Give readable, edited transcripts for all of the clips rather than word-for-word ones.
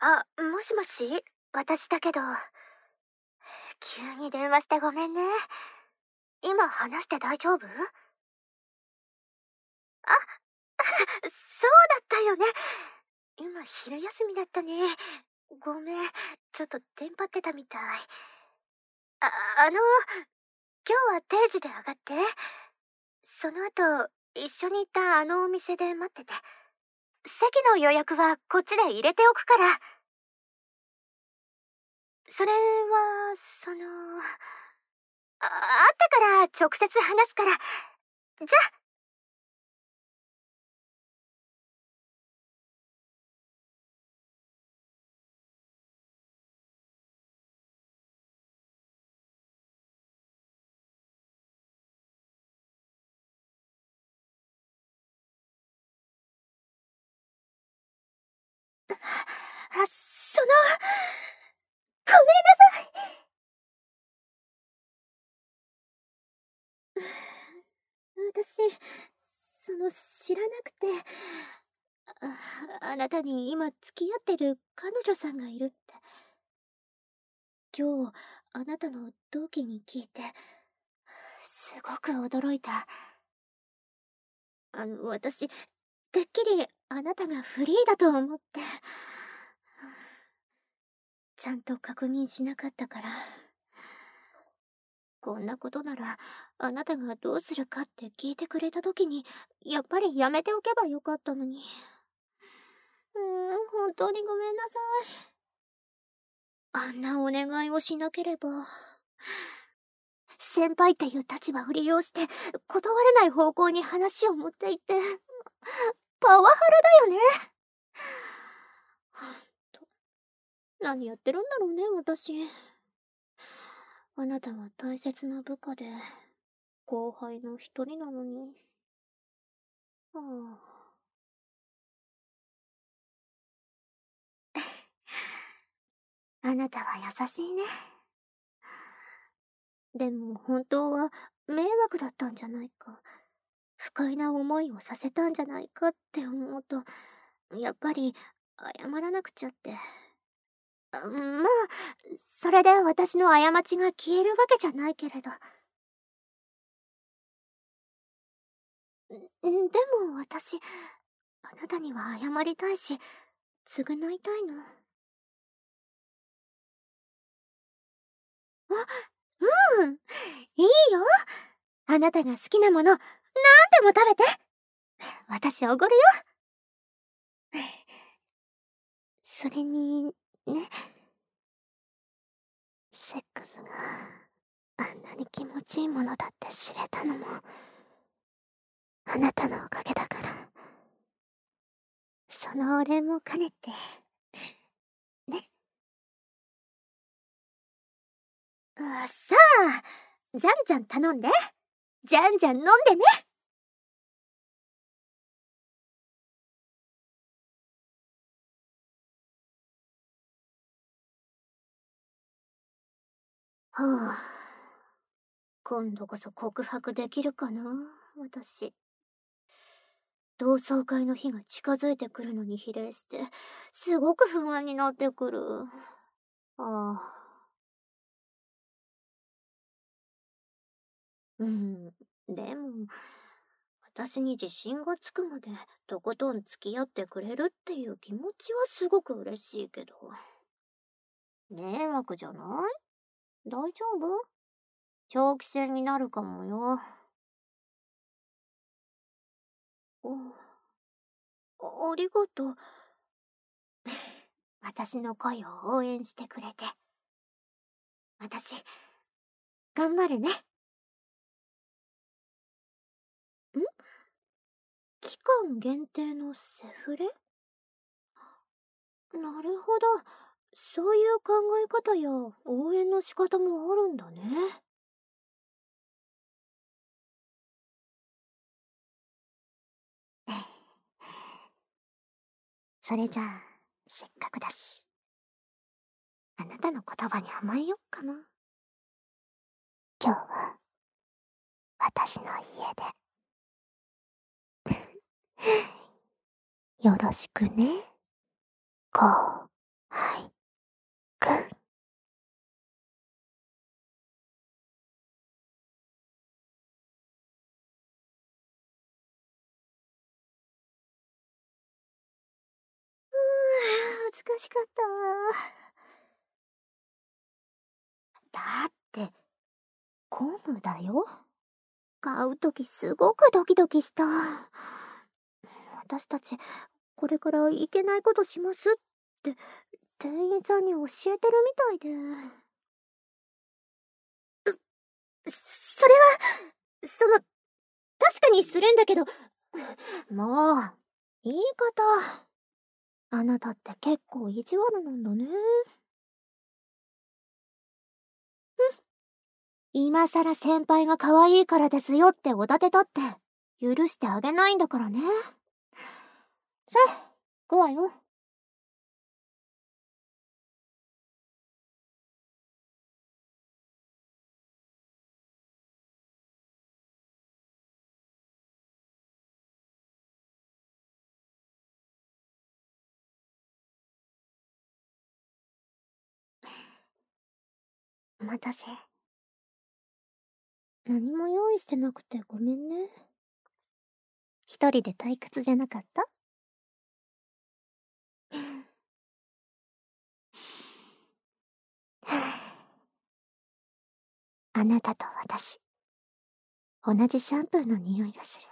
あ、もしもし、私だけど、急に電話してごめんね。今話して大丈夫？あ、そうだったよね。今昼休みだったね。ごめん、ちょっとテンパってたみたい。あ、あの、今日は定時で上がって。その後、一緒に行ったあのお店で待ってて。席の予約はこっちで入れておくから。それは、会ってから直接話すから。じゃごめんなさい。私、知らなくて、あなたに今付き合ってる彼女さんがいるって。今日、あなたの同期に聞いて、すごく驚いた。私、てっきりあなたがフリーだと思って。ちゃんと確認しなかったから。こんなことなら、あなたがどうするかって聞いてくれた時に、やっぱりやめておけばよかったのに。本当にごめんなさい。あんなお願いをしなければ。先輩っていう立場を利用して、断れない方向に話を持っていって、パワハラだよね。ほんと、何やってるんだろうね、私。あなたは大切な部下で、後輩の一人なのに。はあ、あなたは優しいね。でも本当は迷惑だったんじゃないか。不快な思いをさせたんじゃないかって思うと、やっぱり謝らなくちゃって。まあ、それで私の過ちが消えるわけじゃないけれど。でも私、あなたには謝りたいし、償いたいの。あ、うん、いいよ。あなたが好きなもの、なんでも食べて。私おごるよ。それに、ね、セックスがあんなに気持ちいいものだって知れたのも、あなたのおかげだから。そのお礼も兼ねて、ね。さあ、じゃんじゃん頼んで。じゃんじゃん飲んでね。はあ、今度こそ告白できるかな、私。同窓会の日が近づいてくるのに比例して、すごく不安になってくる。ああ。でも、私に自信がつくまでとことん付き合ってくれるっていう気持ちはすごく嬉しいけど。迷惑じゃない？大丈夫？長期戦になるかもよ。ありがとう。私の声を応援してくれて。私、頑張るね。期間限定のセフレ？なるほど。そういう考え方や応援の仕方もあるんだね。それじゃあ、せっかくだし、あなたの言葉に甘えよっかな。今日は、私の家で。よろしくね、後輩。 恥ずかしかった。だって、ゴムだよ。買うときすごくドキドキした。私たち、これからいけないことしますって、店員さんに教えてるみたいで。それは、確かにするんだけど、もう、言い方。あなたって結構意地悪なんだね。今さら先輩が可愛いからですよっておだてたって、許してあげないんだからね。さあ、行くわよ。お待たせ。何も用意してなくてごめんね。一人で退屈じゃなかった？あなたと私、同じシャンプーの匂いがす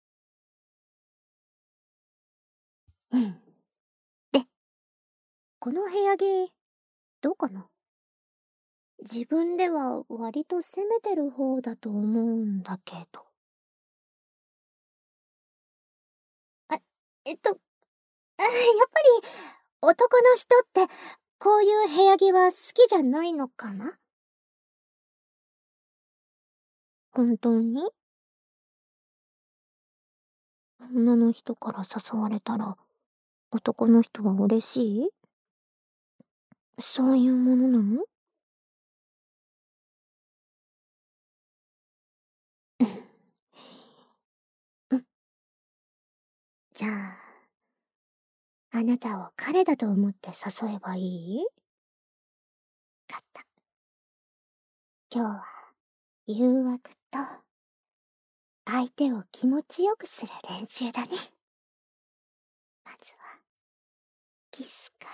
る。うん。で、この部屋着、どうかな？自分では割と攻めてる方だと思うんだけど。あ、やっぱり男の人ってこういう部屋着は好きじゃないのかな？本当に？女の人から誘われたら男の人は嬉しい？そういうものなの？うん。じゃあ、あなたを彼だと思って誘えばいい？かった。今日は誘惑と相手を気持ちよくする練習だね。まずはキスから。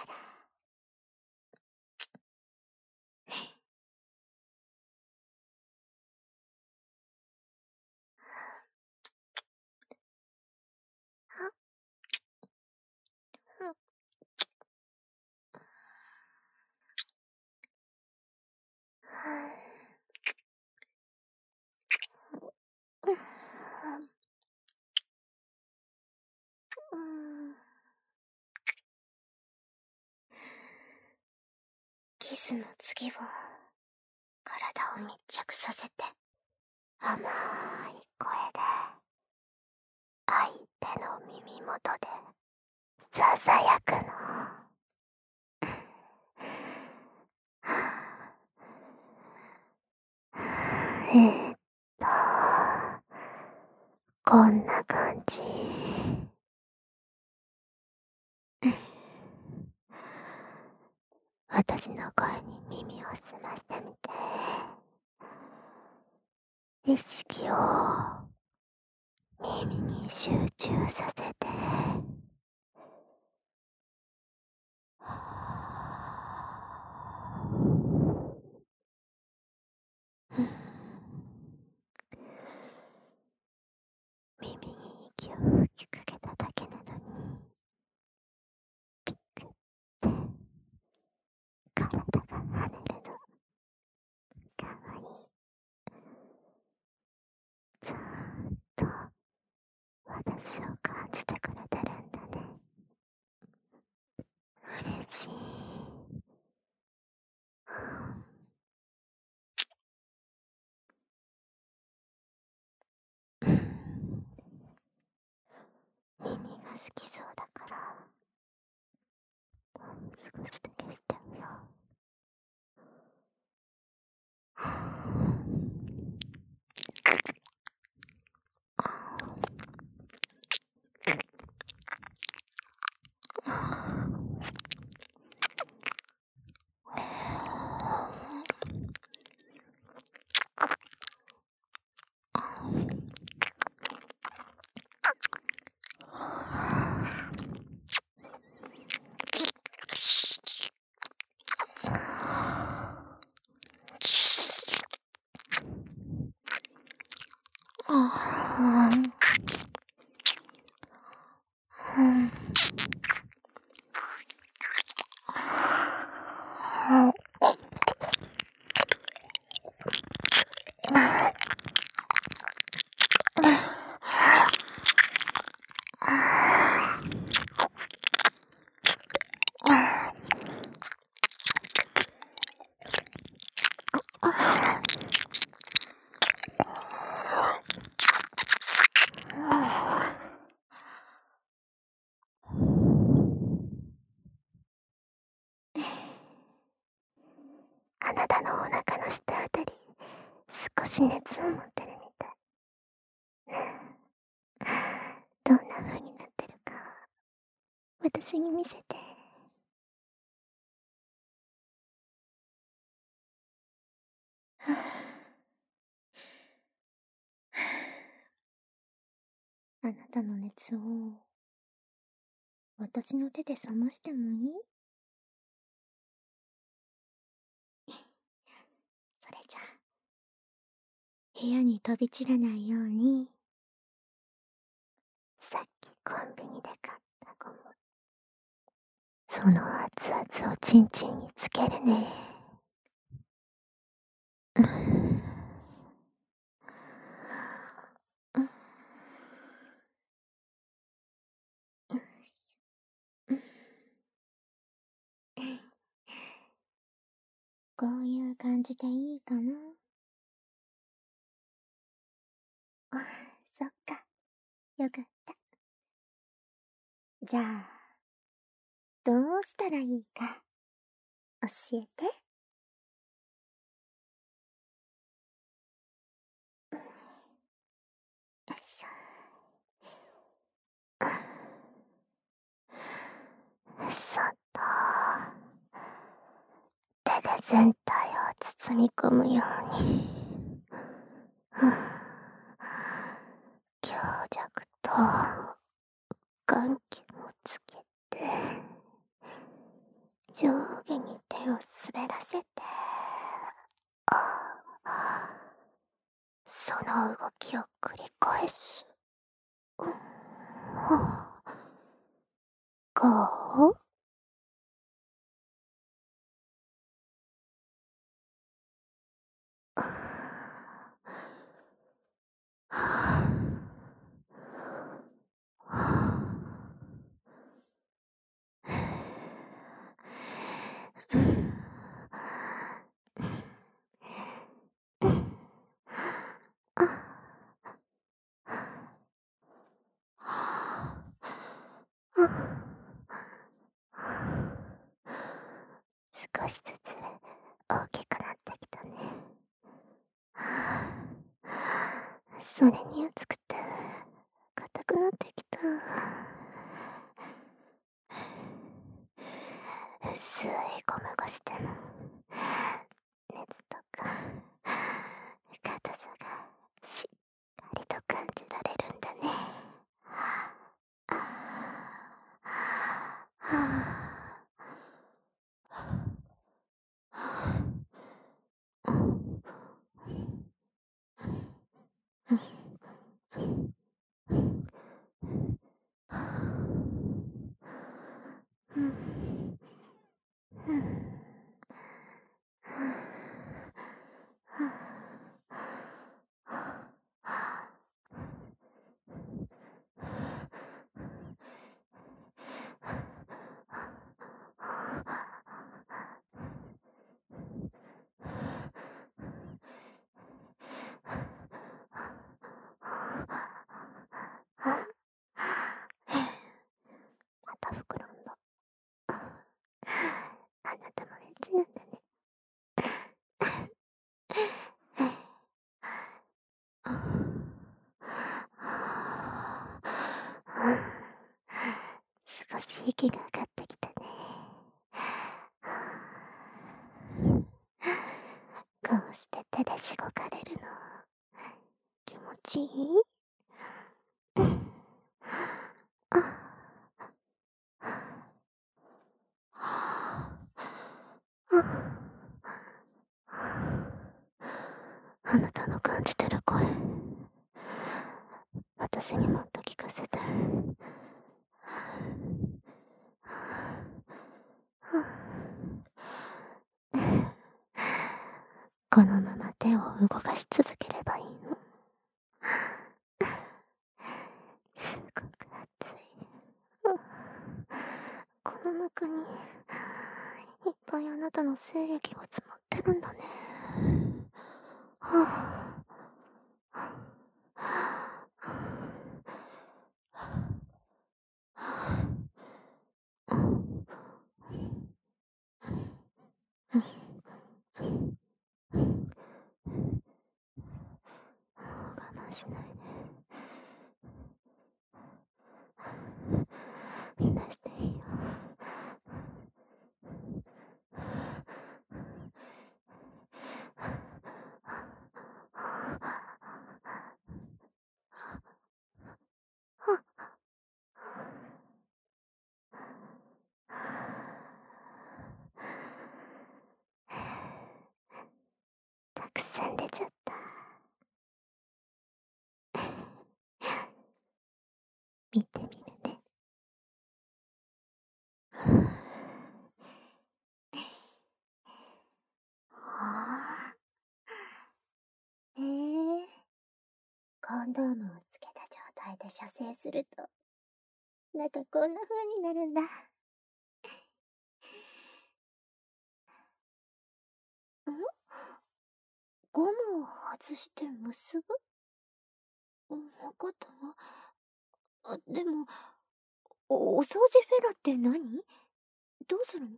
キスの次は体を密着させて甘い声で相手の耳元でささやくの。えっとこんな感じ。私の声に耳を澄ましてみて。意識を耳に集中させて。耳に息を吹きかけただけなのに、ピクって体が跳ねるの。かわいい。ずーっと私を感じてくれてるんだね。嬉しい。耳が好きそうだから少しだけしてみよう。 なたのお腹の下あたり、少し熱を持ってるみたい。どんな風になってるか、私に見せて。あなたの熱を私の手で冷ましてもいい？それじゃあ、部屋に飛び散らないように、さっきコンビニで買ったゴム、その熱々をチンチンにつけるね。こういう感じでいいかな？そっか。よかった。じゃあ、どうしたらいいか、教えて。よいしょ。そっと、手で全体を包み込むように。強弱と緩急をつけて、上下に手を滑らせて、その動きを繰り返す。こう？少しずつ大きくなってきたね。それに熱くて硬くなってきた。薄いゴム越しでも熱とか硬さがしっかりと感じられるんだね。また膨らんだ。あなたもエッチなんだね。少し息が上がってきたね。こうして手でしごかれるの気持ちいい？あなたの感じてる声、私にもっと聞かせて。このまま手を動かし続ければいいの？すごく熱い。この中にいっぱいあなたの精液が詰まってるんだね。 出していいよ。たくさん出ちゃった。見てみるね。コンドームをつけた状態で射精すると、なんかこんな風になるんだ。ゴムを外して結ぶ？わかったわ。でも、お掃除フェラって何？どうするの？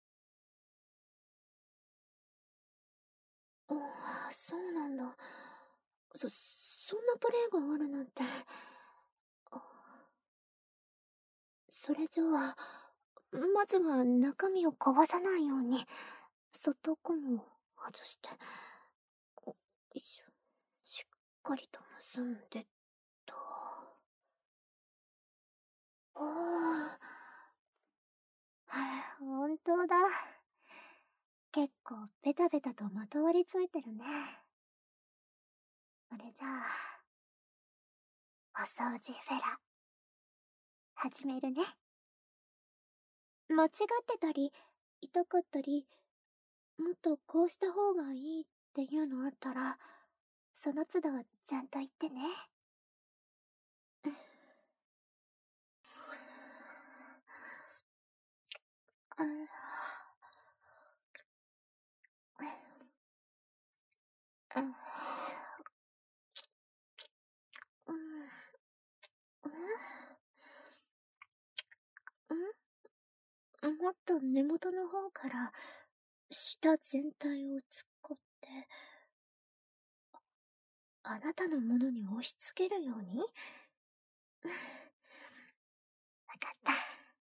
そうなんだ。そんなプレイがあるなんて。それじゃあ、まずは中身を壊さないように、そっとゴムを外して、しっかりと結んでと。本当だ。結構ベタベタとまとわりついてるね。それじゃあ、お掃除フェラ、始めるね。間違ってたり、痛かったり、もっとこうした方がいいっていうのあったら、その都度ちゃんと言ってね。もっと根元の方から舌全体を突っ込って、あなたのものに押し付けるように？わかった。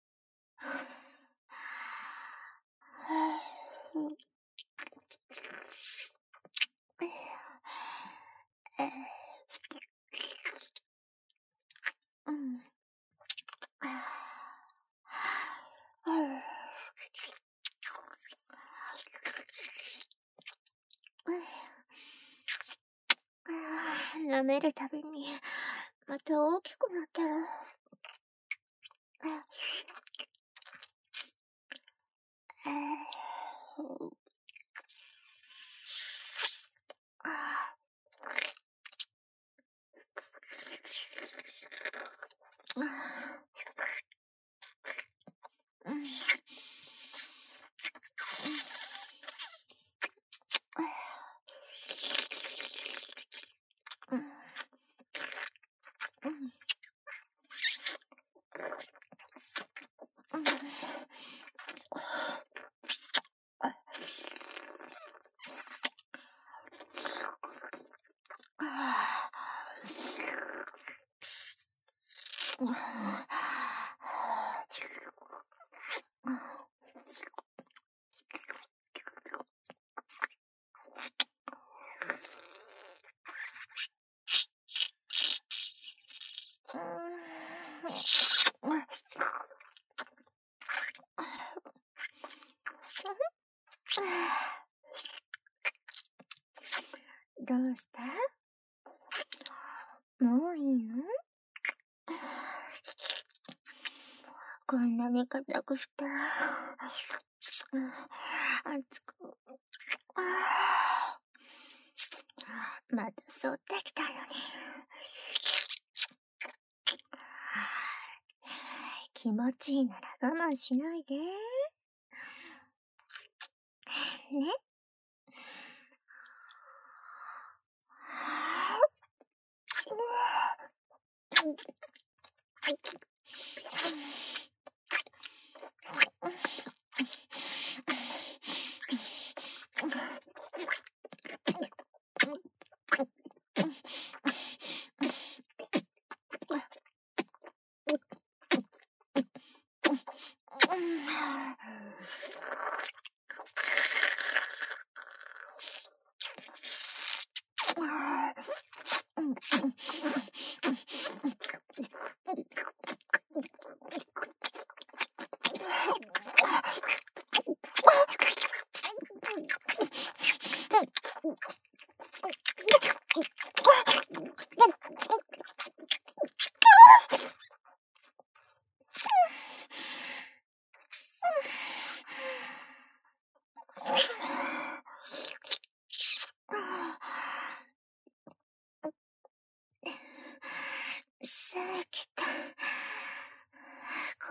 舐めるたびにまた大きくなってる。どうした？もういいの？こんなに硬くした。熱く。また反ってきたのに。気持ちいいなら我慢しないで。ね？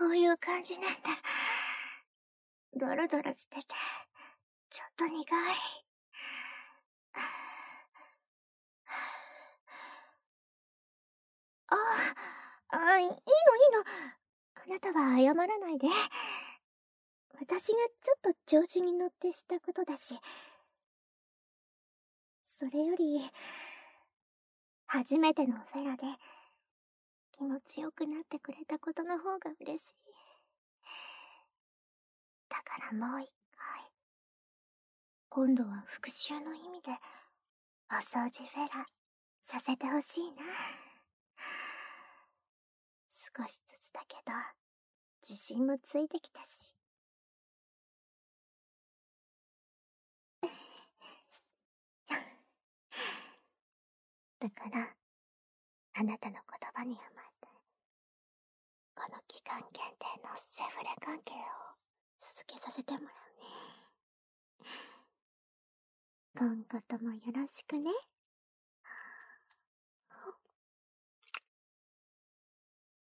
こういう感じなんだ。ドロドロしてて、ちょっと苦い。いいの。あなたは謝らないで。私がちょっと調子に乗ってしたことだし。それより、初めてのフェラで気持ちよくなってくれたことの方が嬉しい。だからもう一回、今度は復讐の意味でお掃除フェラさせてほしいな。少しずつだけど自信もついてきたし。だからあなたの言葉に甘えて、この期間限定のセフレ関係を続けさせてもらうね。今後ともよろしくね。